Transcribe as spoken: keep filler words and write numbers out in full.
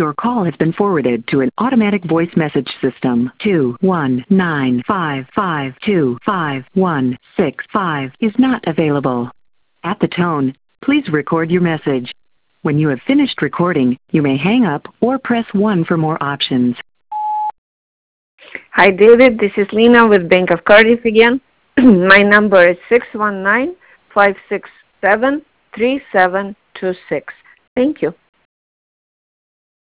Your call has been forwarded to an automatic voice message system. two one nine five five two five one six five is not available. At the tone, please record your message. When you have finished recording, you may hang up or press one for more options. Hi, David. This is Lena with Bank of Cardiff again. My number is six one nine, five six seven, three seven two six. Thank you.